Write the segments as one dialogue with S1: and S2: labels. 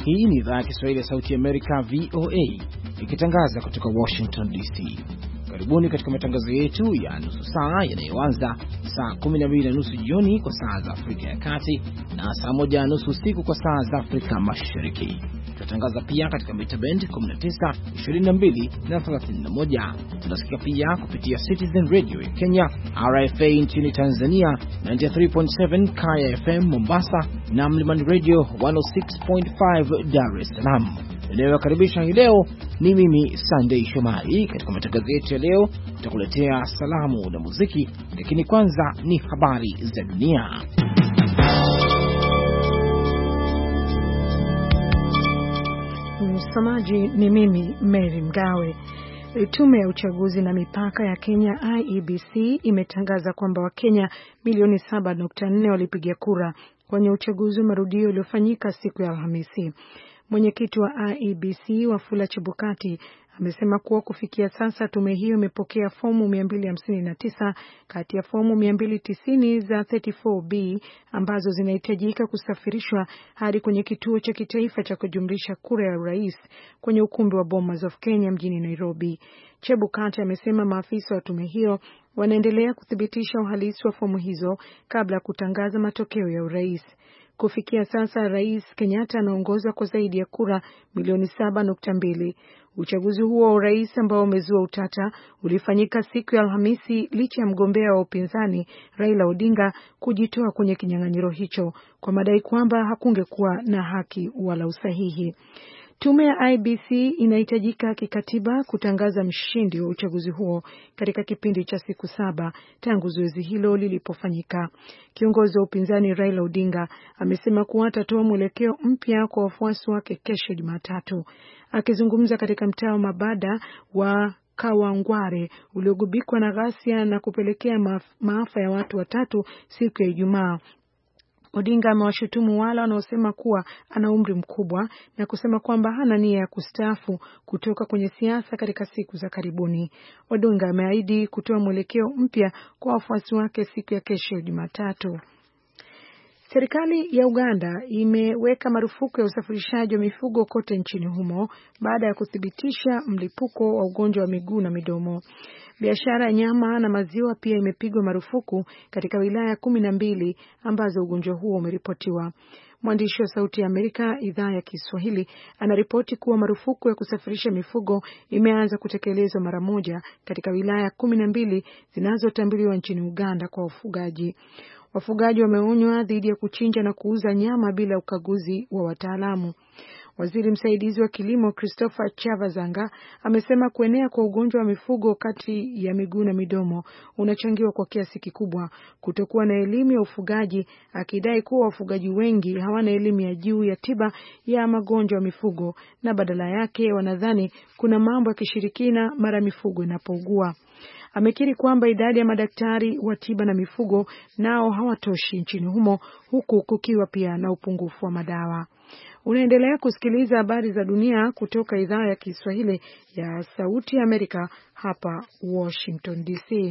S1: Hii ni idhaa ya Kiswahili ya Sauti ya Amerika, VOA, ikitangaza kutoka Washington DC. Karibuni katika matangazo yetu ya nusu saa yanayoanza saa 12:30 jioni kwa saa za Afrika ya Kati na saa 1:30 usiku kwa saa za Afrika Mashariki. Tunatangaza pia katika mita band 19, 22 na 31. Tunasikia pia kupitia Citizen Radio ya Kenya, RFA nchini Tanzania 93.7, Kaya FM Mombasa na Mlimani Radio 106.5 Dar es Salaam. Ninayokaribisha hii leo ni mimi Sunday Shomari. Katika matangazo yetu ya leo tutakuletea salamu na muziki, lakini kwanza ni habari za dunia.
S2: Msomaji ni mimi Mary Mgawe. Tume ya uchaguzi na mipaka ya Kenya IEBC imetangaza kwamba Wakenya milioni 7.4 walipiga kura kwenye uchaguzi wa marudio uliofanyika siku ya Alhamisi. Mwenyekiti wa IEBC Wafula Chebukati amesema kuwa kufikia sasa tume hiyo imepokea fomu 259 kati ya fomu 290 za 34B ambazo zinahitajika kusafirishwa hadi kwenye kituo cha kitaifa cha kujumlisha kura ya urais kwenye ukumbi wa Bomas of Kenya mjini Nairobi. Chebukati amesema maafisa wa tume hiyo wanaendelea kuthibitisha uhalisi wa fomu hizo kabla ya kutangaza matokeo ya urais. Kufikia sasa Rais Kenyatta anaongoza kwa zaidi ya kura milioni 7.2. Uchaguzi huo wa urais ambao umezua utata ulifanyika siku ya Alhamisi licha ya mgombea wa upinzani Raila Odinga kujitoa kwenye kinyang'anyiro hicho kwa madai kwamba hakungekuwa na haki wala usahihi. Tume ya IEBC inahitajika kikatiba kutangaza mshindi wa uchaguzi huo katika kipindi cha siku 7 tangu zoezi hilo lilipofanyika. Kiongozi wa upinzani Raila Odinga amesema kuwa atatoa mwelekeo mpya kwa wafuasi wake kesho Jumatatu. Akizungumza katika mtaa wa mabada wa Kawangware uliogubikwa na ghasia na kupelekea maafa ya watu 3 siku ya Ijumaa, Odinga amewashutumu wale wanaosema kuwa ana umri mkubwa na kusema kwamba hana nia ya kustaafu kutoka kwenye siasa katika siku za karibuni. Odinga ameahidi kutoa mwelekeo mpya kwa wafuasi wake siku ya kesho Jumatatu. Serikali ya Uganda imeweka marufuku ya usafirishaji wa mifugo kote nchini humo baada ya kuthibitisha mlipuko wa ugonjwa wa miguu na midomo. Biashara ya nyama na maziwa pia imepigwa marufuku katika wilaya 12 ambazo ugonjwa huo umeripotiwa. Mwandishi wa Sauti ya Amerika idhaa ya Kiswahili anaripoti kuwa marufuku ya kusafirisha mifugo imeanza kutekelezwa mara moja katika wilaya 12 zinazotambuliwa nchini Uganda kwa ufugaji. Wafugaji wameonywa dhidi ya kuchinja na kuuza nyama bila ukaguzi wa wataalamu. Waziri msaidizi wa kilimo Christopher Chavazanga amesema kuenea kwa ugonjwa wa mifugo kati ya miguu na midomo unachangiwa kwa kiasi kikubwa kutokuwa na elimu ya ufugaji, akidai kuwa wafugaji wengi hawana elimu ya juu ya tiba ya magonjwa ya mifugo na badala yake wanadhani kuna mambo ya kishirikina mara mifugo inapougua. Amekiri kwamba idadi ya madaktari wa tiba na mifugo nao hawatoshi nchini humo, huku kukiwa pia na upungufu wa madawa. Unaendelea kusikiliza habari za dunia kutoka idhaa ya Kiswahili ya Sauti ya Amerika hapa Washington DC.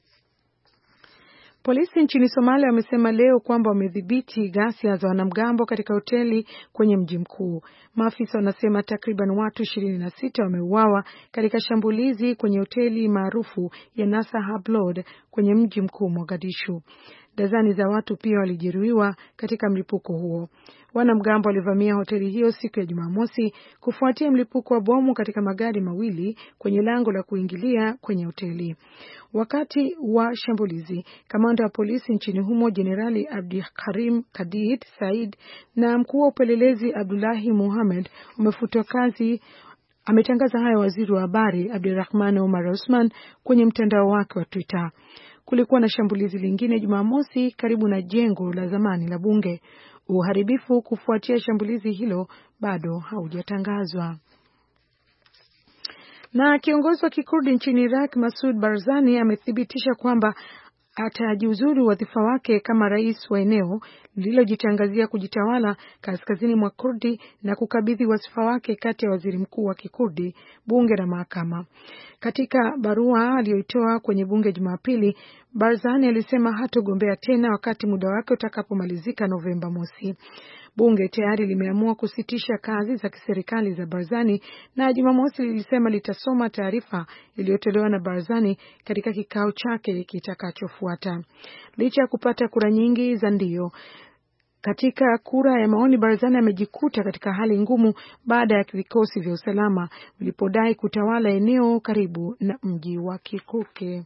S2: Polisi nchini Somalia wamesema leo kwamba wamedhibiti ghasia za wanamgambo katika hoteli kwenye mji mkuu. Maafisa wanasema takriban watu 26 wameuawa katika shambulizi kwenye hoteli maarufu ya Nasa Hablood kwenye mji mkuu Mogadishu. Dazani za watu pia walijeruhiwa katika mlipuko huo. Wanamgambo walivamia hoteli hiyo siku ya Jumamosi kufuatia mlipuko wa bomu katika magari mawili kwenye lango la kuingilia kwenye hoteli. Wakati wa shambulizi, kamanda wa polisi nchini humo Jenerali Abdikarim Kadid Said na mkuu wa upelelezi Abdullahi Muhammad wamefutwa kazi. Ametangaza hayo waziri wa habari Abdirahman Omar Osman kwenye mtandao wake wa Twitter. Kulikuwa na shambulizi lingine Jumamosi karibu na jengo la zamani la bunge. Uharibifu kufuatia shambulizi hilo bado haujatangazwa. Na kiongozi wa Kikurdi nchini Iraq Masoud Barzani amethibitisha kwamba atajiuzuru wadhifa wake kama rais wa eneo lililojitangazia kujitawala kaskazini mwa Kurdi na kukabidhi wadhifa wake kati ya waziri mkuu wa Kikurdi, bunge na mahakama. Katika barua aliyoitoa kwenye bunge Jumapili, Barzani alisema hatogombea tena wakati muda wake utakapomalizika Novemba mosi. Bunge tayari limeamua kusitisha kazi za kiserikali za Barzani na Jumamosi lilisema litasoma taarifa iliyotolewa na Barzani katika kikao chake kitakachofuata. Licha ya kupata kura nyingi za ndio katika kura ya maoni, Barzani amejikuta katika hali ngumu baada ya vikosi vya usalama vilipodai kutawala eneo karibu na mji wa Kirkuk.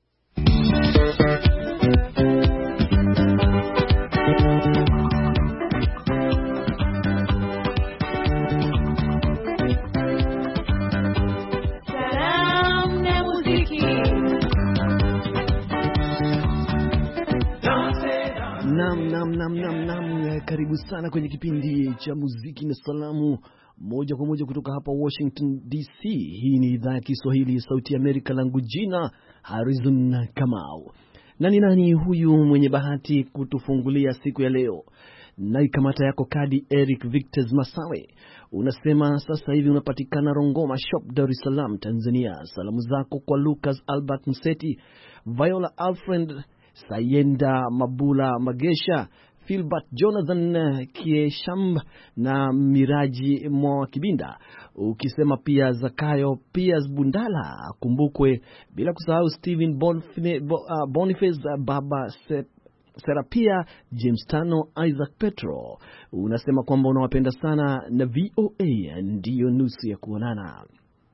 S3: Nam, karibu sana kwenye kipindi cha muziki na salamu moja kwa moja kutoka hapa Washington DC. Hii ni idhaa ya Kiswahili ya Sauti ya Amerika, langu jina Harrison Kamau. Nani huyu mwenye bahati kutufungulia siku ya leo? Naikamata yako kadi Eric Victor Masawe. Unasema sasa hivi unapatikana Rongoma Shop, Dar es Salaam, Tanzania. Salamu zako kwa Lucas Albert Mseti, Viola Alfred Sayenda Mabula Magesha, Philbert Jonathan Kieshamb na Miraji Mwa Kibinda. Ukisema pia Zakayo Pias Bundala kumbukwe, bila kusahau Steven Boniface, Baba Serapia, James Tano, Isaac Petro. Unasema kwamba unawapenda sana na VOA ndiyo nusu ya kuonana.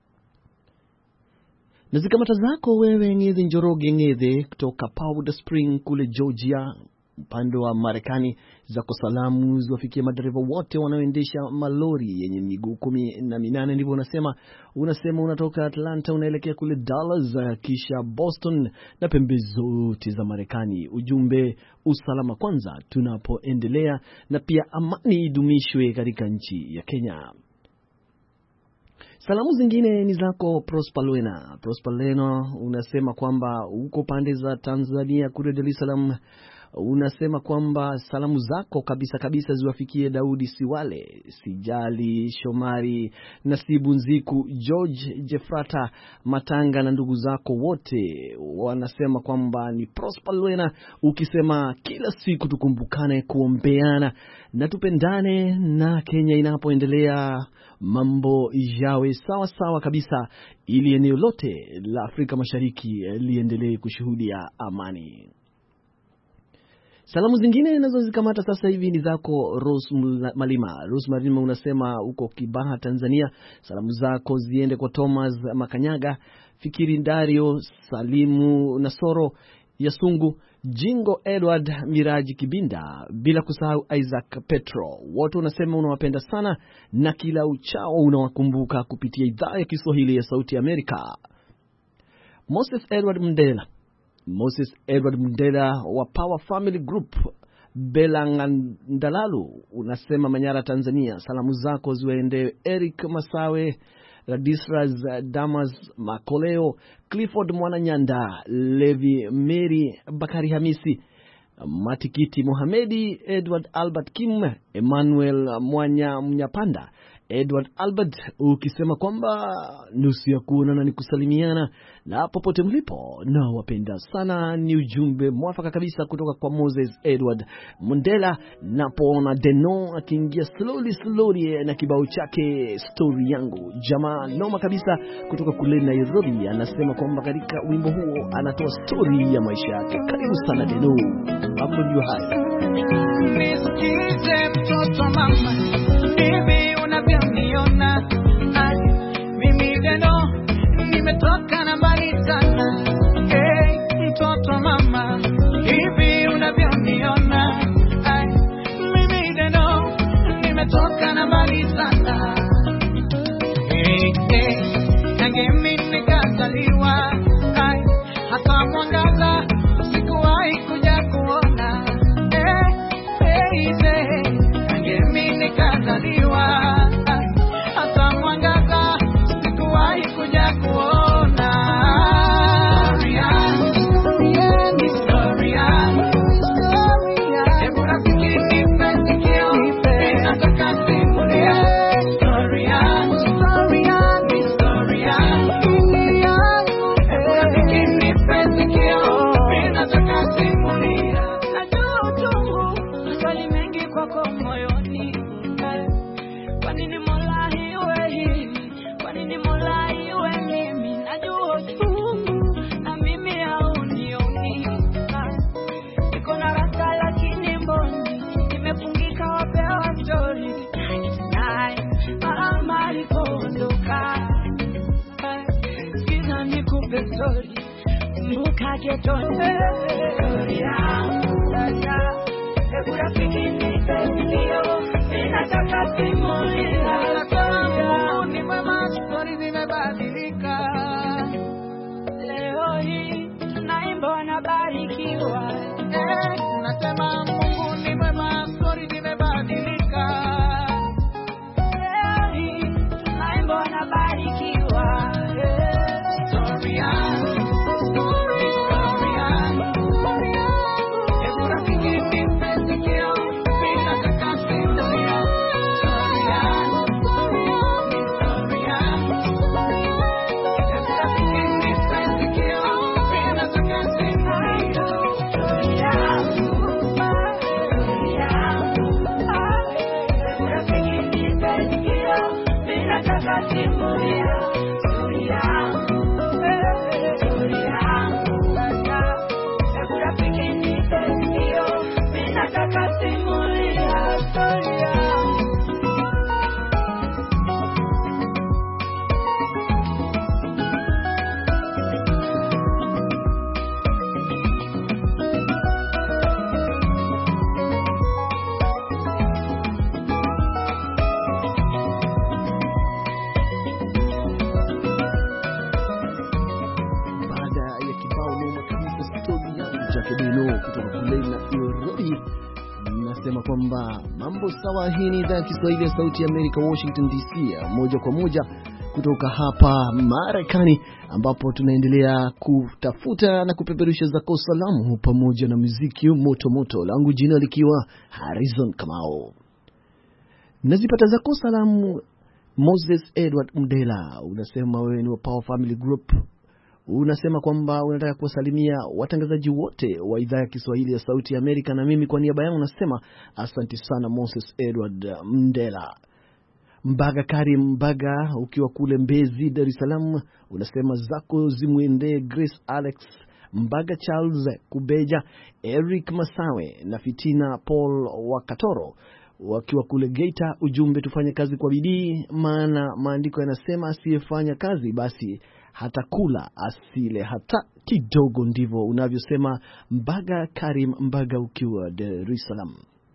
S3: Na zikamata zako wewe Ngedhe Njoroge Ngedhe kutoka Powder Spring kule Georgia upande wa Marekani. Zako salamu ziwafikie madereva wote wanaoendesha malori yenye miguu 18 ndivyo unasema unatoka Atlanta unaelekea kule Dallas kisha Boston na pembe zote za Marekani. Ujumbe, usalama kwanza tunapoendelea na pia amani idumishwe katika nchi ya Kenya. Salamu zingine ni zako Prosper Lwena unasema kwamba uko pande za Tanzania kule Dar es Salaam. Unasema kwamba salamu zako kabisa ziwafikie Daudi Siwale, Sijali Shomari, Nasibu Nziku, George Jefrata Matanga na ndugu zako wote. Wanasema kwamba ni Prosper Lwena ukisema kila siku tukumbukane kuombeana na tupendane, na Kenya inapoendelea mambo yawe sawa kabisa ili eneo lote la Afrika Mashariki liendelee kushuhudia amani. Salamu zingine nazo zikamata sasa hivi ni zako Rose Malima unasema uko Kibaha, Tanzania. Salamu zako ziende kwa Thomas Makanyaga, Fikiri Dario, Salimu Nasoro, Yasungu, Jingo Edward, Miraji Kibinda, bila kusahau Isaac Petro. Wote unasema unawapenda sana na kila uchao unawakumbuka kupitia idhaa ya Kiswahili ya Sauti ya Amerika. Moses Edward Mndela wa Power Family Group Belangandalalu unasema Manyara, Tanzania. Salamu zako ziwaende Eric Masawe, Radisras Damas Makoleo, Clifford Mwananyanda, Levi Mary, Bakari Hamisi, Matikiti Mohamedi, Edward Albert Kim, Emmanuel Mwanya Mnyapanda, Edward Albert, ukisema kwamba nusu ya kuonana ni kusalimiana na popote mlipo na wapenda sana. Ni ujumbe mwafaka kabisa kutoka kwa Moses Edward Mundela. Napoona Deno akiingia slowly na kibao chake Story Yangu, jamaa noma kabisa kutoka kule Nairobi, anasema kwamba katika wimbo huo anatoa story ya maisha yake. Karibu sana Deno, hapo ndio haya.
S4: Nisikize mtoto mama, hivi unavyoniona, mimi Deno nimetoka na mbali sana. Hey, mtoto mama, hivi unavyoniona, mimi Deno nimetoka na mbali sana. Hey, nange mimi nikazaliwa, hata mwangaza sikuwahi kuja kuona. Hey, getoni. Hebu rafiki nisaidie, ninataka simulia. Mungu ni mwema, story zimebadilika. Leo hii tunaimba na barikiwa. Nasema Mungu ni mwema, story zimebadilika. Leo hii tunaimba na barikiwa. Story yangu, story yangu. Hebu rafiki nisaidie, ninataka simulia. Story yangu, story yangu. Hebu rafiki nisaidie, ninataka simulia. Story yangu, hebu rafiki nisaidie, ninataka simulia. Story yangu, hebu rafiki nisaidie, ninataka simulia. Story yangu.
S3: Baada ya kibao noma kabisa story yangu cha Kedeno kutoka kule Nairobi, nasema kwamba mambo sawa. Hii ni idhaa ya Kiswahili ya Sauti ya Amerika, Washington DC, moja kwa moja kutoka hapa Marekani, ambapo tunaendelea kutafuta na kupeperusha zako salamu pamoja na muziki moto moto, langu jina likiwa Harrison Kamau. Nazipata zako salamu. Moses Edward Mdela, unasema wewe ni wa Power Family Group. Unasema kwamba unataka kuwasalimia watangazaji wote wa idhaa ya Kiswahili ya Sauti ya Amerika, na mimi kwa niaba yangu nasema asante sana Moses Edward Mdela. Mbaga Karim Mbaga, ukiwa kule Mbezi, Dar es Salaam, unasema zako zimwendee Grace Alex Mbaga, Charles Kubeja, Eric Masawe na Fitina Paul Wakatoro wakiwa kule Geita. Ujumbe, tufanye kazi kwa bidii, maana maandiko yanasema asiyefanya kazi basi hata kula asile hata kidogo. Ndivyo unavyosema Mbaga Karim Mbaga ukiwa Dar es Salaam.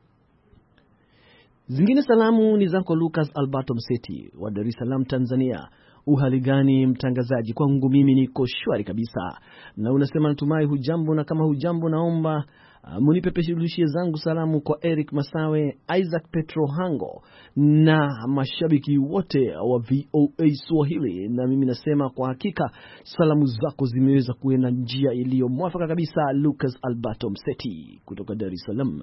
S3: Zingine salamu ni zako Lucas Alberto Mseti wa Dar es Salaam, Tanzania. Uhali gani mtangazaji? Kwangu mimi niko shwari kabisa. Na unasema natumai hujambo, na kama hujambo naomba munipepeshulishie zangu salamu kwa Eric Masawe, Isaac Petro Hango na mashabiki wote wa VOA Swahili. Na mimi nasema kwa hakika salamu zako zimeweza kuenda njia iliyo mwafaka kabisa. Lucas Alberto Mseti kutoka Dar es Salaam.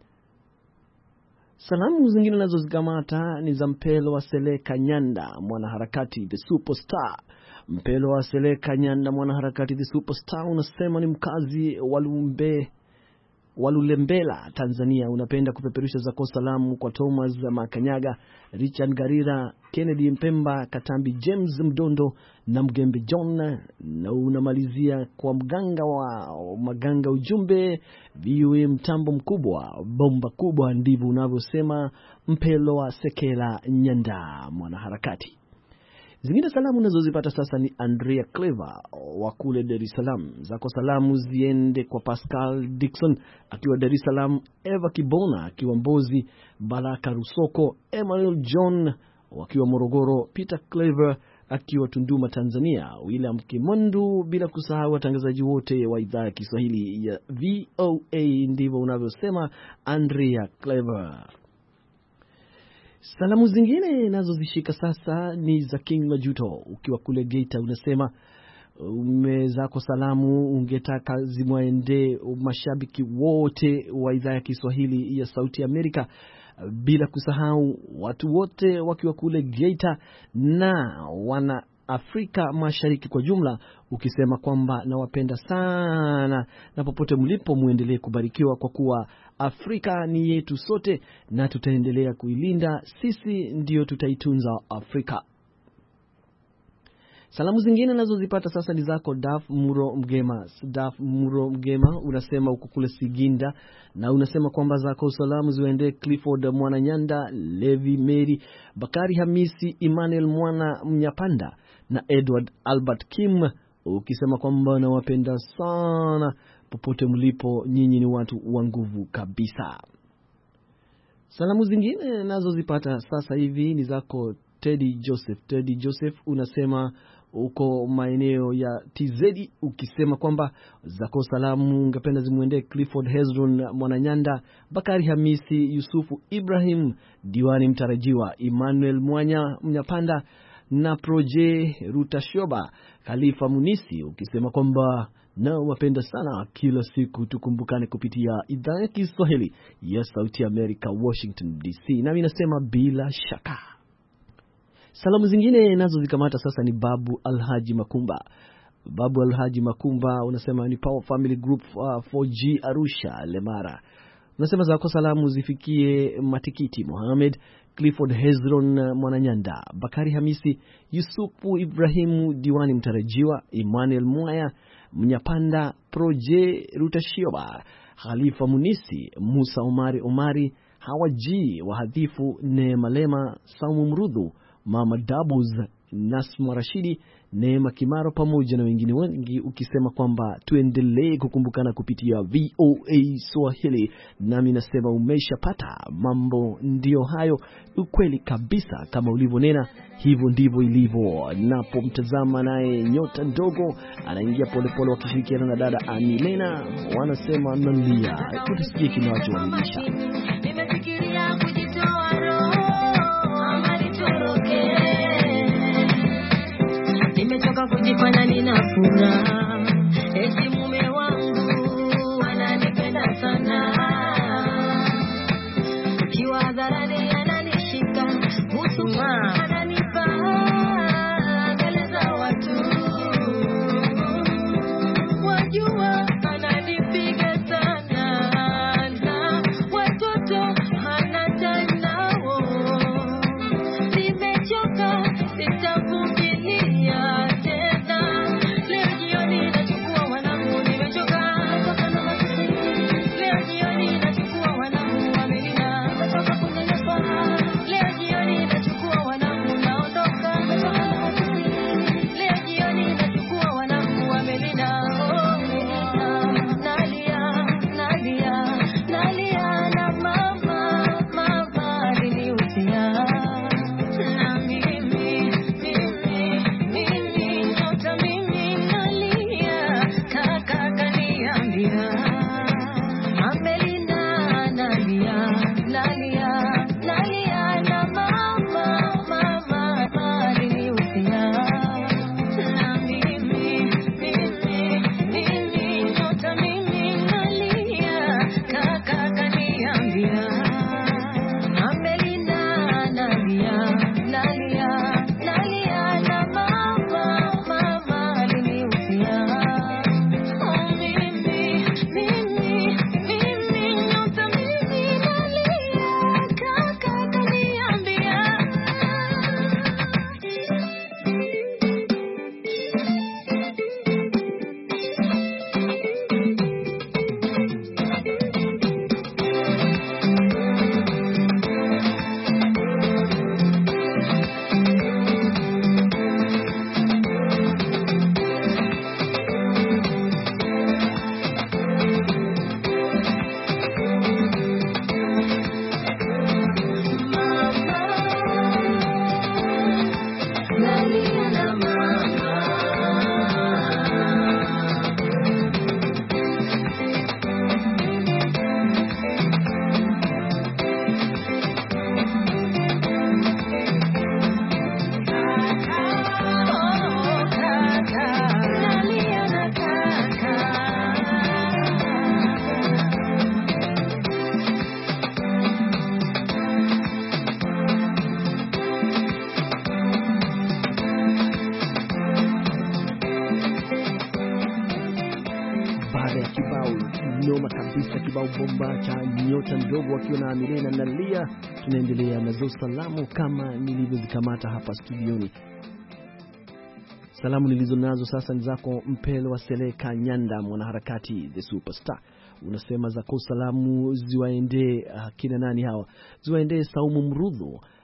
S3: Salamu zingine nazo zikamata ni za Mpelo wa Seleka Nyanda, mwanaharakati the superstar. Mpelo wa Seleka Nyanda, mwanaharakati the superstar, unasema ni mkazi wa Lulembela, Tanzania. Unapenda kupeperusha zako salamu kwa Thomas Makanyaga, Richard Garira, Kennedy Mpemba, Katambi James Mdondo na Mgembe John, na unamalizia kwa mganga wa maganga. Ujumbe, viwe mtambo mkubwa, bomba kubwa. Ndivyo unavyosema Mpelo wa Sekela Nyanda, mwanaharakati. Zingine salamu nazozipata sasa ni Andrea Clever wa kule Dar es Salaam. Zako salamu ziende kwa Pascal Dixon akiwa Dar es Salaam, Eva Kibona akiwa Mbozi, Baraka Rusoko, Emmanuel John wakiwa Morogoro, Peter Clever akiwa Tunduma, Tanzania, William Kimondu, bila kusahau watangazaji wote wa idhaa ya Kiswahili ya VOA. Ndivyo unavyosema Andrea Clever. Salamu zingine nazo zishika sasa ni za King Majuto ukiwa kule Geita. Unasema umezako salamu ungetaka zimwaende mashabiki wote wa idhaa ya Kiswahili ya Sauti ya Amerika, bila kusahau watu wote wakiwa kule Geita na wana Afrika Mashariki kwa jumla, ukisema kwamba nawapenda sana na popote mlipo muendelee kubarikiwa, kwa kuwa Afrika ni yetu sote na tutaendelea kuilinda. Sisi ndio tutaitunza Afrika. Salamu zingine nazo zipata sasa ni zako Daf Muro Mgema. Daf Muro Mgema unasema uko kule Siginda, na unasema kwamba zako salamu ziende Clifford Mwananyanda, Levi Mary, Bakari Hamisi, Emmanuel Mwana Mnyapanda na Edward Albert Kim ukisema kwamba nawapenda sana popote mlipo, nyinyi ni watu wa nguvu kabisa. Salamu zingine nazo zipata sasa hivi ni zako Teddy Joseph. Teddy Joseph unasema uko maeneo ya TZ, ukisema kwamba zako salamu ungependa zimuendee Clifford Hezron Mwananyanda, Bakari Hamisi, Yusufu Ibrahim, Diwani Mtarajiwa, Emmanuel Mwanya Mnyapanda na Proje Rutashoba, Khalifa Munisi, ukisema kwamba na wapenda sana, kila siku tukumbukane kupitia idhaa ya Kiswahili ya Sauti ya Amerika, Washington DC. Nami nasema bila shaka. Salamu zingine nazo zikamata sasa ni Babu Alhaji Makumba. Babu Alhaji Makumba unasema ni Power Family Group 4G Arusha Lemara. Unasema zako salamu zifikie Matikiti Mohamed, Clifford Hezron Mwananyanda, Bakari Hamisi, Yusufu Ibrahimu, Diwani Mtarajiwa, Emmanuel Mwaya Mnyapanda, Proje Rutashioba, Khalifa Munisi, Musa Omari, Hawaji Wahadhifu, Neema Lema, Saumu Mrudhu, Mama Dabuz, Nasma Rashidi, Neema Kimaro pamoja na wengine wengi, ukisema kwamba tuendelee kukumbukana kupitia VOA Swahili. Nami nasema umeshapata, mambo ndio hayo, ukweli kabisa kama ulivyonena, hivyo ndivyo ilivyo. Napomtazama naye nyota ndogo anaingia polepole wakishirikiana na dada Anilena, wanasema nalia. Tusikie kinachowalilisha.
S5: Nimefikiria kujitoa roho ama nitoroke, nimechoka kujifanya nina furaha, eti mume wangu ananipenda sana, kiwa hadharani ananishika usuma, ananipa mbele za watu, wajua ananipiga sana, na watoto hana time nao, nimechoka sitavumilia tena, leo jioni nachukua wanangu, nimechoka kutoka na matusi, leo jioni nachukua wanangu wamelina, kutoka kunyanyaswa, leo jioni nachukua wanangu naondoka, kutoka na matusi, leo jioni nachukua wanangu wamelina, nalia na mama aliniutia, na mimi nyota mimi nalia, kaka kaniambia Amelina, nalia na mama aliniutia, na mimi nyota mimi nalia, kaka kaniambia Amelina, nalia na mama aliniutia, mimi nyota mimi nalia, kaka kaniambia. Nalia na mama, nalia na kaka.
S3: Baada ya kibao noma kabisa, kibao bomba cha nyota ndogo wakiwa na Amilena na Lia, tunaendelea nazo salamu kama nilivyozikamata hapa studioni. Salamu nilizo nazo sasa ni zako Mpelo wa Seleka Nyanda, mwanaharakati the superstar. Unasema zako salamu ziwaendee kina nani hawa? Ziwaendee Saumu Mrudhu,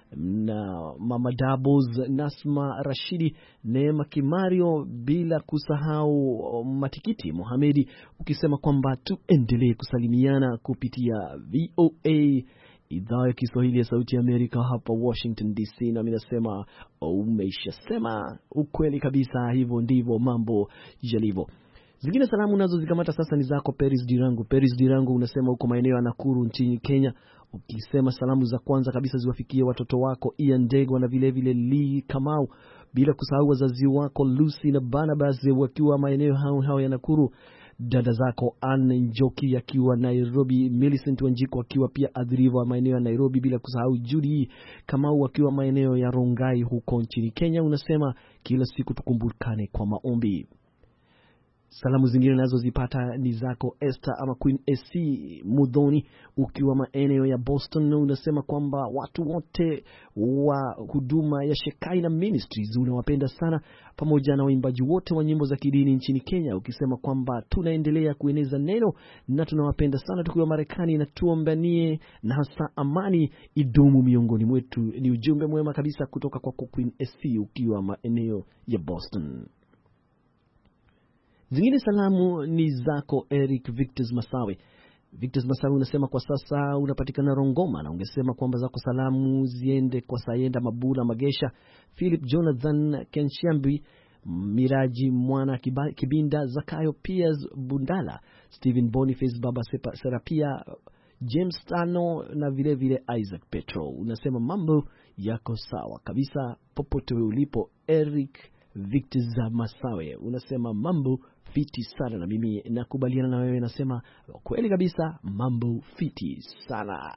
S3: na Mama Doubles, Nasma Rashidi, Neema Kimario, bila kusahau Matikiti Mohamedi, ukisema kwamba tuendelee kusalimiana kupitia VOA idhaa ya Kiswahili ya Sauti ya Amerika hapa Washington DC. Na mimi nasema umeshasema ukweli kabisa, hivyo ndivyo mambo yalivyo. Zingine salamu nazo zikamata sasa ni zako Peris Dirangu. Peris Dirangu unasema uko maeneo ya Nakuru nchini Kenya, ukisema salamu za kwanza kabisa ziwafikie watoto wako Ian Ndegwa na vile vile Lee Kamau, bila kusahau wazazi wako Lucy na Barnabas wakiwa maeneo hao ya Nakuru, dada zako Anne Njoki akiwa Nairobi, Millicent Wanjiko akiwa pia Adriva maeneo ya Nairobi, bila kusahau Judy Kamau akiwa maeneo ya Rongai huko nchini Kenya. Unasema kila siku tukumbukane kwa maombi. Salamu zingine nazo zipata ni zako Esther ama Queen AC Mudhoni ukiwa maeneo ya Boston. Unasema kwamba watu wote wa huduma ya Shekinah Ministries unawapenda sana, pamoja na waimbaji wote wa nyimbo za kidini nchini Kenya, ukisema kwamba tunaendelea kueneza neno na tunawapenda sana tukiwa Marekani, na tuombanie na hasa amani idumu miongoni mwetu. Ni ujumbe mwema kabisa kutoka kwa Queen AC ukiwa maeneo ya Boston. Zingine salamu ni zako Eric Victor Masawe. Victor Masawe unasema kwa sasa unapatikana Rongoma, na ungesema kwamba zako salamu ziende kwa Sayenda Mabula Magesha, Philip Jonathan Kenshambi, Miraji Mwana Kibinda, Zakayo Piers Bundala, Stephen Boniface, Baba Serapia, James Tano na vile vile Isaac Petro. Unasema mambo yako sawa kabisa popote ulipo Eric Victor Masawe, unasema mambo fiti sana, na mimi nakubaliana na wewe, nasema kweli kabisa mambo fiti sana.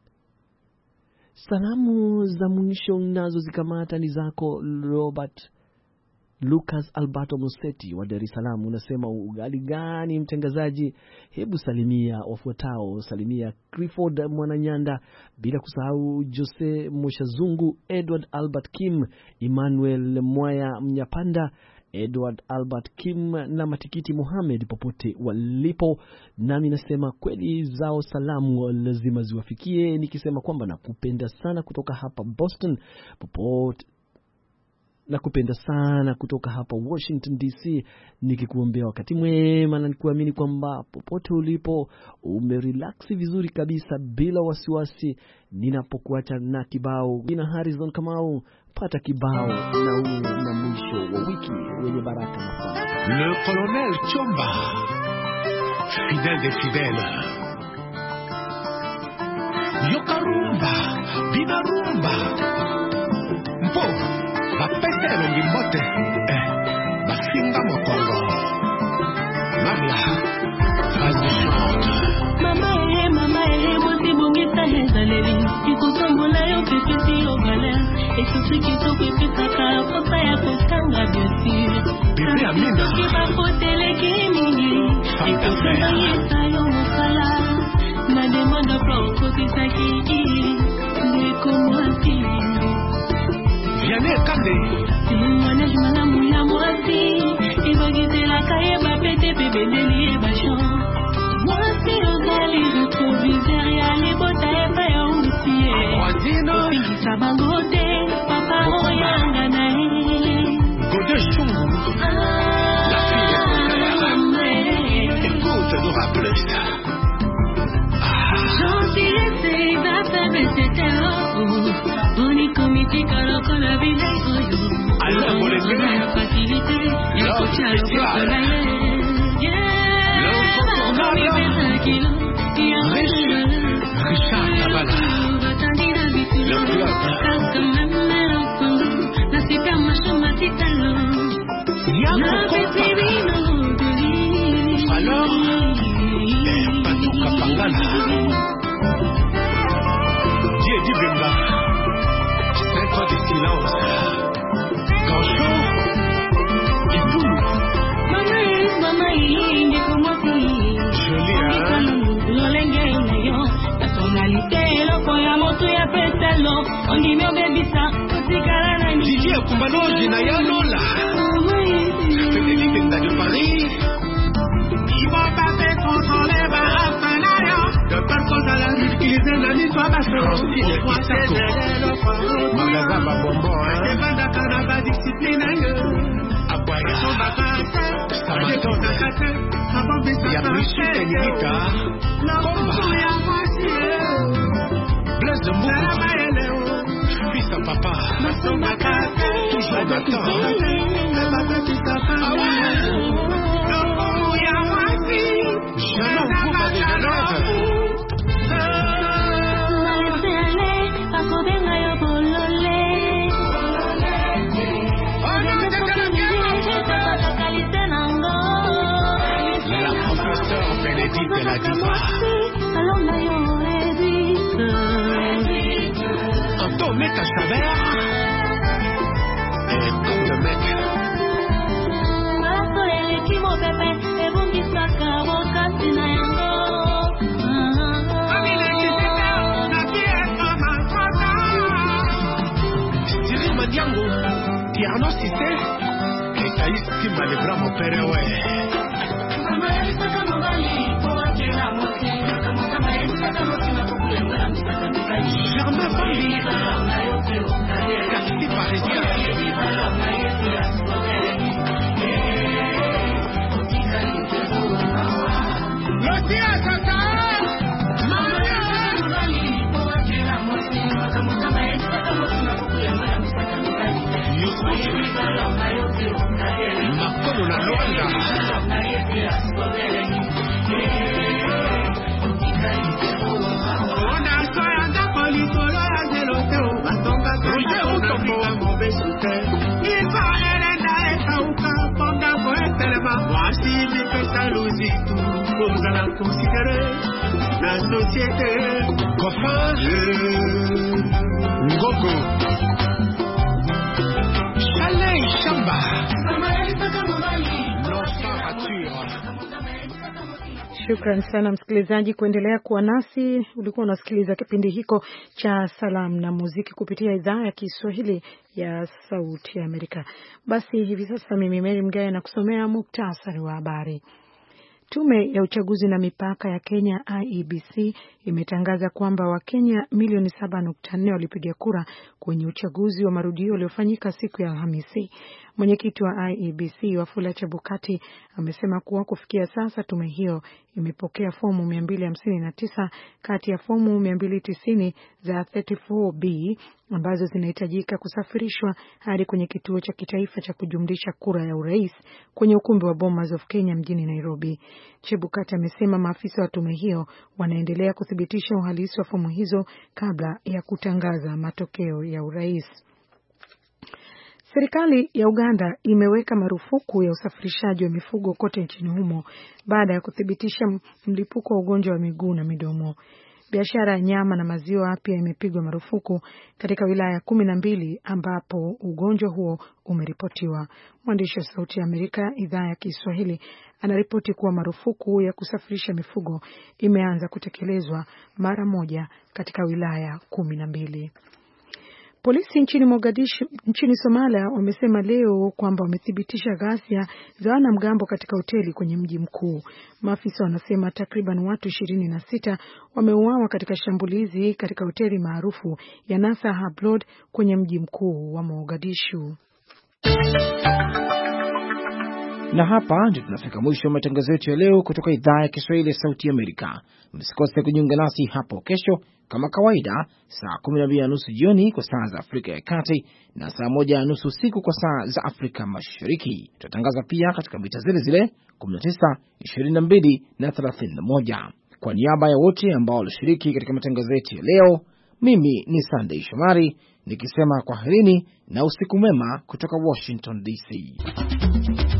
S3: Salamu za mwisho nazo zikamata ni zako Robert Lucas Alberto Museti wa Dar es Salaam. Unasema ugali gani mtangazaji, hebu salimia wafuatao: salimia Clifford Mwananyanda, bila kusahau Jose Moshazungu, Edward Albert Kim, Emmanuel Mwaya Mnyapanda, Edward Albert Kim na Matikiti Mohamed popote walipo. Nami nasema kweli zao salamu lazima ziwafikie, nikisema kwamba nakupenda sana kutoka hapa Boston, popote nakupenda sana kutoka hapa Washington DC, nikikuombea wakati mwema na nikuamini kwamba popote ulipo umerelax vizuri kabisa bila wasiwasi. Ninapokuacha na kibao na Harrison Kamau, pata kibao na huu na mwisho wa wiki wenye baraka na faraja.
S6: Le Colonel Chomba, fidèle des fidèles. Yokarumba, binarumba. Mpo bapetelo ngimbote basinga mokongo mamla
S5: mama mosi bongisa hezaleli ikutombola yo pepesi yo gala esusu kitoko epesaka posa ya kotanga biosire
S6: bebe amina
S5: kibakoteleki mingi ekosanga yo mokala na demanda prokokisaki ndekomwasi
S6: Vianney Kande
S5: mwana jumana mula mwasi ibagizela kaye bapete bebendeli ebasho mwasi ogali retroviseur ya libota eba ya usie
S6: Wazino
S5: ingisa bangote papa oyanga na e
S6: Gode Chungu la fille écoute nous rappeler ça
S5: gentillesse d'affaire Boni komiti karoko la vile oyo.
S6: Alors pour les
S5: la facilité, il faut que
S6: Richard Kabala. Le club. Alors, Patuka Pangala. Dieu Bimba. Centre de silence. Gancho. Et tout.
S5: Mama, il est comme moi.
S6: Joli, hein? Didier Kumbanoji na Yanola. Frédéric de Paris. Ils vont passer pour son lèvre à Fanayo. De personnes à la rue qui les ennemis sont
S2: Shukran sana msikilizaji kuendelea kuwa nasi. Ulikuwa unasikiliza kipindi hiko cha Salamu na Muziki kupitia idhaa ya Kiswahili ya Sauti ya Amerika. Basi hivi sasa mimi Mary Mgawe na kusomea muktasari wa habari. Tume ya uchaguzi na mipaka ya Kenya IEBC imetangaza kwamba Wakenya milioni 7.4 walipiga kura kwenye uchaguzi wa marudio uliofanyika siku ya Alhamisi. Mwenyekiti wa IEBC Wafula Chebukati amesema kuwa kufikia sasa tume hiyo imepokea fomu 259 kati ya fomu 290 za 34B ambazo zinahitajika kusafirishwa hadi kwenye kituo cha kitaifa cha kujumlisha kura ya urais kwenye ukumbi wa Bomas of Kenya mjini Nairobi. Chebukati amesema maafisa wa tume hiyo wanaendelea kuthibitisha uhalisi wa fomu hizo kabla ya kutangaza matokeo ya urais. Serikali ya Uganda imeweka marufuku ya usafirishaji wa mifugo kote nchini humo baada ya kuthibitisha mlipuko wa ugonjwa wa miguu na midomo. Biashara ya nyama na maziwa pia imepigwa marufuku katika wilaya 12 ambapo ugonjwa huo umeripotiwa. Mwandishi wa Sauti ya Amerika idhaa ya Kiswahili anaripoti kuwa marufuku ya kusafirisha mifugo imeanza kutekelezwa mara moja katika wilaya 12. Polisi nchini Mogadishu nchini Somalia wamesema leo kwamba wamethibitisha ghasia za wanamgambo katika hoteli kwenye mji mkuu. Maafisa wanasema takriban watu 26 wameuawa katika shambulizi katika hoteli maarufu ya Nasa Hablod kwenye mji mkuu wa Mogadishu.
S1: Na hapa ndio tunafika mwisho wa matangazo yetu ya leo kutoka idhaa ya Kiswahili ya Sauti ya Amerika. Msikose kujiunga nasi hapo kesho kama kawaida saa 12:30 jioni kwa saa za Afrika ya Kati na saa 1:30 usiku kwa saa za Afrika Mashariki. Tutatangaza pia katika mita zile 19, 22 na 31. Kwa niaba ya wote ambao walishiriki katika matangazo yetu ya leo, mimi ni Sunday Shomari nikisema kwaherini na usiku mwema kutoka Washington DC.